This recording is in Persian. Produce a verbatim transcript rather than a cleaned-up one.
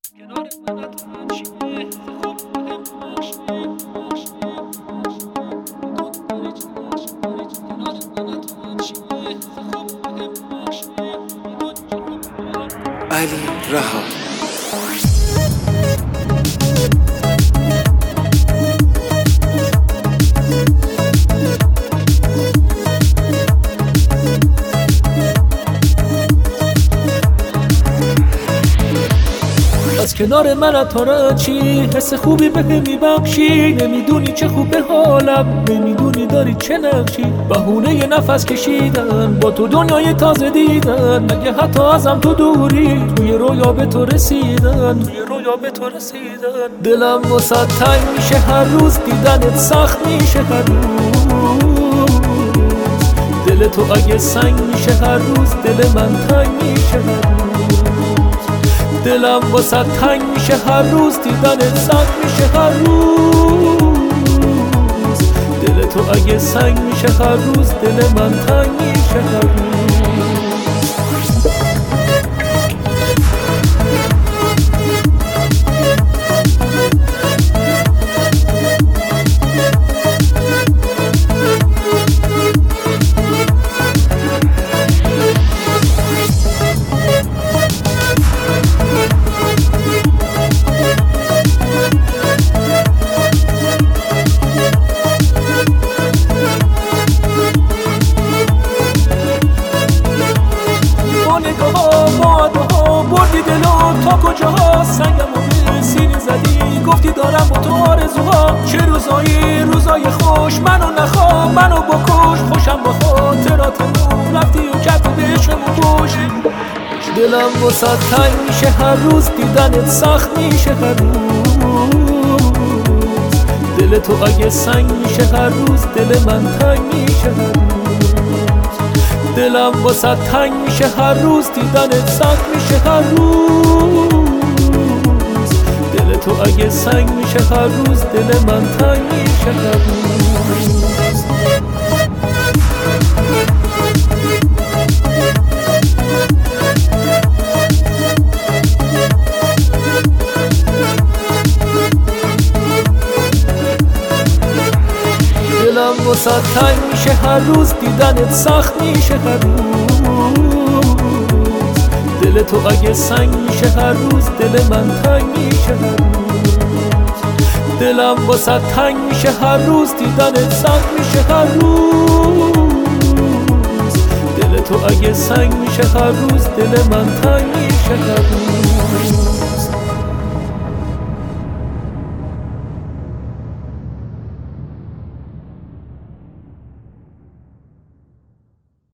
کنار من تو چیه خوب بهم بخشیه علی رها از کنار من تو را چی حس خوبی به میبخشی، نمیدونی چه خوب به حالم، نمیدونی داری چه نقشی. بهونه نفس کشیدن با تو دنیای تازه دیدن، مگه حتی ازم تو دوری توی رویا به تو رسیدن، توی رویا به تو رسیدن. دلم واسه تنگ میشه هر روز، دیدنت سخت میشه هر روز. دل تو اگه سنگ میشه هر روز، دل من تنگ میشه هر روز. دلم واسه تنگ میشه هر روز، دیدنت سخت میشه هر روز. دل تو اگه سنگ میشه هر روز، دل من تنگ میشه هر روز. بردی دلو تا کجاها، سنگمو به سینه زدی، گفتی دارم با تو آرزوها. چه روزایی روزای خوش، منو نخوا منو بکش، خوشم با خاطراتمون رفتی و کف بهشمون گوش. دلم واسه تنگ میشه هر روز، دیدنت سخت میشه هر روز. دل تو اگه سنگ میشه هر روز، دل من تنگ میشه هر روز. دلم واسه تنگ میشه هر روز، دیدنت سخت میشه هر روز. دل تو اگه سنگ میشه هر روز، دل من تنگ میشه هر روز. دلم واسه تنگ میشه هر روز، دیدنت سخت میشه هر روز. دل تو اگه سنگ میشه هر روز، دل من تنگ میشه هر روز. دلم واسه تنگ میشه هر روز، دیدنت سخت میشه هر روز. دل تو اگه سنگ میشه هر روز، دل من تنگ میشه